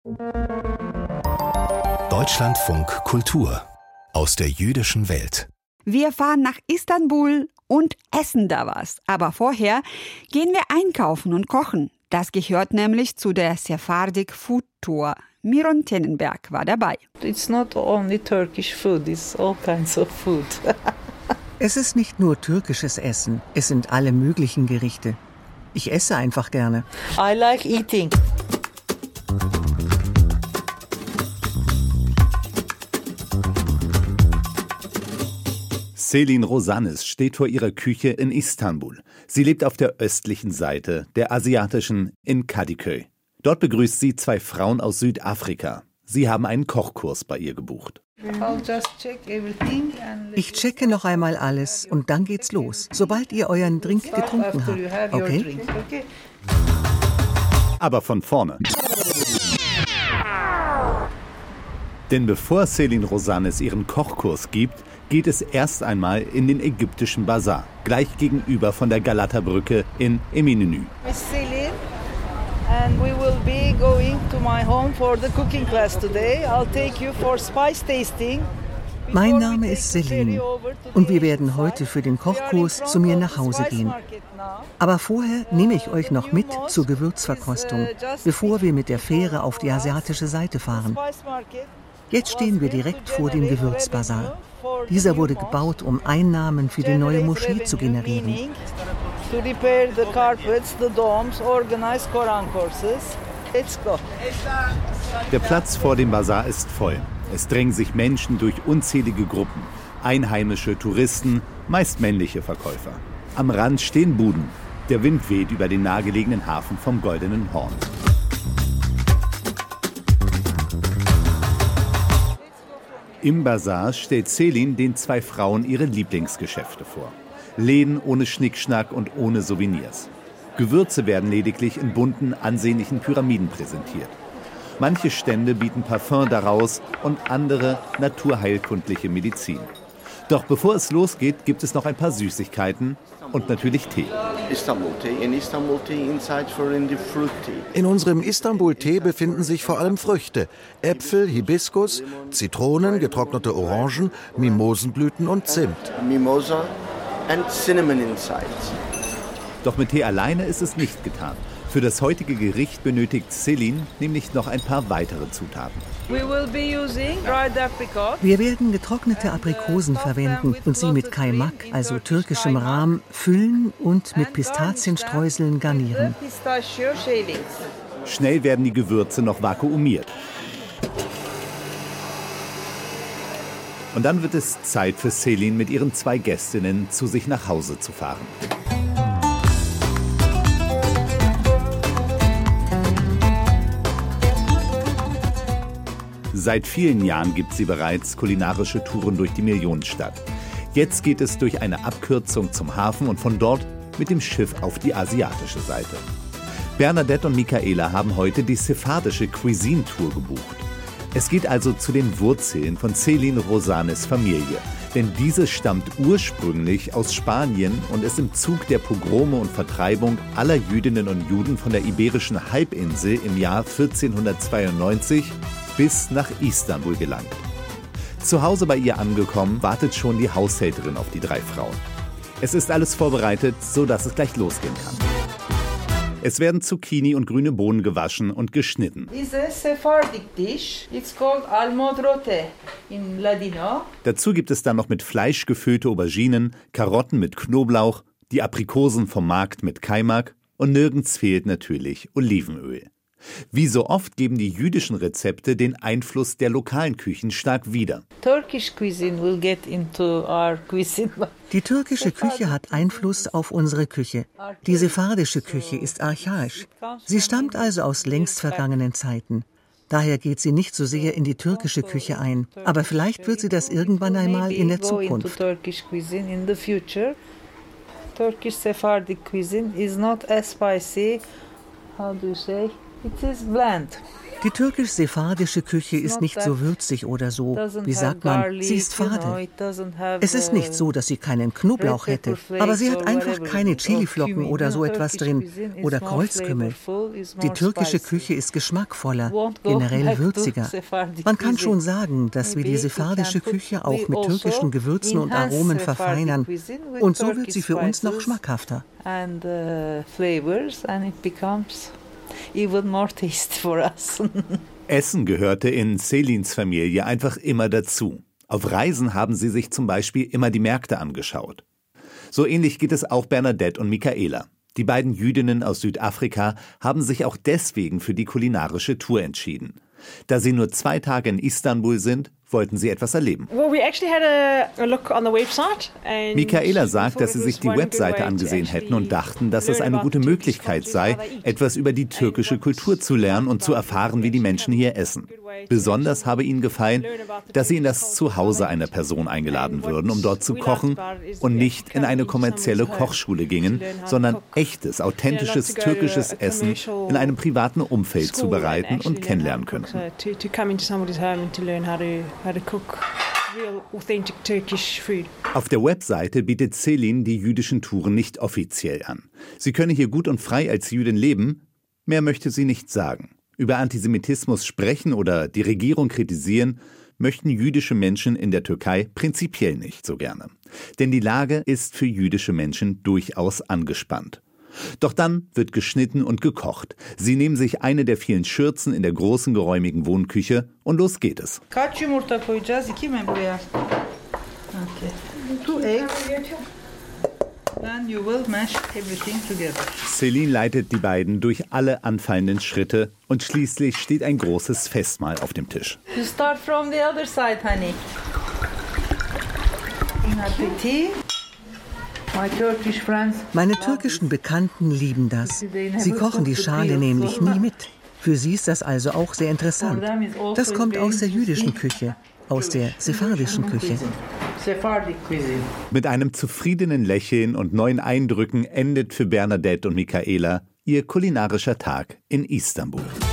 Deutschlandfunk Kultur aus der jüdischen Welt. Wir fahren nach Istanbul und essen da was. Aber vorher gehen wir einkaufen und kochen. Das gehört nämlich zu der Sephardic Food Tour. Miron Tenenberg war dabei. It's not only Turkish food, it's all kinds of food. Es ist nicht nur türkisches Essen, es sind alle möglichen Gerichte. Ich esse einfach gerne. I like eating. Selin Rosanes steht vor ihrer Küche in Istanbul. Sie lebt auf der östlichen Seite der asiatischen in Kadıköy. Dort begrüßt sie zwei Frauen aus Südafrika. Sie haben einen Kochkurs bei ihr gebucht. Ich checke noch einmal alles und dann geht's los, sobald ihr euren Drink getrunken habt. Okay? Aber von vorne. Denn bevor Selin Rosanes ihren Kochkurs gibt, geht es erst einmal in den ägyptischen Basar, gleich gegenüber von der Galata-Brücke in Eminönü. Miss Selin, and we will be going to my home for the cooking class today. I'll take you for spice tasting. Mein Name ist Selin und wir werden heute für den Kochkurs zu mir nach Hause gehen. Aber vorher nehme ich euch noch mit zur Gewürzverkostung, bevor wir mit der Fähre auf die asiatische Seite fahren. Jetzt stehen wir direkt vor dem Gewürzbasar. Dieser wurde gebaut, um Einnahmen für die neue Moschee zu generieren. Der Platz vor dem Basar ist voll. Es drängen sich Menschen durch unzählige Gruppen. Einheimische, Touristen, meist männliche Verkäufer. Am Rand stehen Buden. Der Wind weht über den nahegelegenen Hafen vom Goldenen Horn. Im Basar stellt Selin den zwei Frauen ihre Lieblingsgeschäfte vor. Läden ohne Schnickschnack und ohne Souvenirs. Gewürze werden lediglich in bunten, ansehnlichen Pyramiden präsentiert. Manche Stände bieten Parfum daraus und andere naturheilkundliche Medizin. Doch bevor es losgeht, gibt es noch ein paar Süßigkeiten und natürlich Tee. In unserem Istanbul-Tee befinden sich vor allem Früchte. Äpfel, Hibiskus, Zitronen, getrocknete Orangen, Mimosenblüten und Zimt. Mimosa and cinnamon inside. Doch mit Tee alleine ist es nicht getan. Für das heutige Gericht benötigt Selin nämlich noch ein paar weitere Zutaten. Wir werden getrocknete Aprikosen verwenden und sie mit Kaymak, also türkischem Rahm, füllen und mit Pistazienstreuseln garnieren. Schnell werden die Gewürze noch vakuumiert. Und dann wird es Zeit für Selin, mit ihren zwei Gästinnen zu sich nach Hause zu fahren. Seit vielen Jahren gibt sie bereits kulinarische Touren durch die Millionenstadt. Jetzt geht es durch eine Abkürzung zum Hafen und von dort mit dem Schiff auf die asiatische Seite. Bernadette und Michaela haben heute die sephardische Cuisine-Tour gebucht. Es geht also zu den Wurzeln von Selin Rosanes Familie. Denn diese stammt ursprünglich aus Spanien und ist im Zug der Pogrome und Vertreibung aller Jüdinnen und Juden von der Iberischen Halbinsel im Jahr 1492 bis nach Istanbul gelangt. Zu Hause bei ihr angekommen, wartet schon die Haushälterin auf die drei Frauen. Es ist alles vorbereitet, sodass es gleich losgehen kann. Es werden Zucchini und grüne Bohnen gewaschen und geschnitten. It's a Sephardic dish. It's called almodrote in Ladino. Dazu gibt es dann noch mit Fleisch gefüllte Auberginen, Karotten mit Knoblauch, die Aprikosen vom Markt mit Kaymak und nirgends fehlt natürlich Olivenöl. Wie so oft geben die jüdischen Rezepte den Einfluss der lokalen Küchen stark wider. Turkish cuisine will get into our cuisine. Die türkische Küche hat Einfluss auf unsere Küche. Die sephardische Küche ist archaisch. Sie stammt also aus längst vergangenen Zeiten. Daher geht sie nicht so sehr in die türkische Küche ein. Aber vielleicht wird sie das irgendwann einmal in der Zukunft. Turkish Sephardic cuisine is not as spicy. How do you say? It is bland. Die türkisch-sephardische Küche ist nicht so würzig oder so. Wie sagt man, sie ist fade. Es ist nicht so, dass sie keinen Knoblauch hätte, aber sie hat einfach keine Chiliflocken oder so etwas drin oder Kreuzkümmel. Die türkische Küche ist geschmackvoller, generell würziger. Man kann schon sagen, dass wir die sephardische Küche auch mit türkischen Gewürzen und Aromen verfeinern. Und so wird sie für uns noch schmackhafter. Even more taste for us. Essen gehörte in Selins Familie einfach immer dazu. Auf Reisen haben sie sich zum Beispiel immer die Märkte angeschaut. So ähnlich geht es auch Bernadette und Michaela. Die beiden Jüdinnen aus Südafrika haben sich auch deswegen für die kulinarische Tour entschieden. Da sie nur 2 Tage in Istanbul sind, wollten sie etwas erleben. Michaela sagt, dass sie sich die Webseite angesehen hätten und dachten, dass es eine gute Möglichkeit sei, etwas über die türkische Kultur zu lernen und zu erfahren, wie die Menschen hier essen. Besonders habe ihnen gefallen, dass sie in das Zuhause einer Person eingeladen würden, um dort zu kochen und nicht in eine kommerzielle Kochschule gingen, sondern echtes, authentisches türkisches Essen in einem privaten Umfeld zubereiten und kennenlernen könnten. Auf der Webseite bietet Selin die jüdischen Touren nicht offiziell an. Sie könne hier gut und frei als Jüdin leben, mehr möchte sie nicht sagen. Über Antisemitismus sprechen oder die Regierung kritisieren, möchten jüdische Menschen in der Türkei prinzipiell nicht so gerne. Denn die Lage ist für jüdische Menschen durchaus angespannt. Doch dann wird geschnitten und gekocht. Sie nehmen sich eine der vielen Schürzen in der großen, geräumigen Wohnküche und los geht es. Selin leitet die beiden durch alle anfallenden Schritte und schließlich steht ein großes Festmahl auf dem Tisch. You start from the other side, honey. Meine türkischen Bekannten lieben das. Sie kochen die Schale nämlich nie mit. Für sie ist das also auch sehr interessant. Das kommt aus der jüdischen Küche, aus der sephardischen Küche. Mit einem zufriedenen Lächeln und neuen Eindrücken endet für Bernadette und Michaela ihr kulinarischer Tag in Istanbul.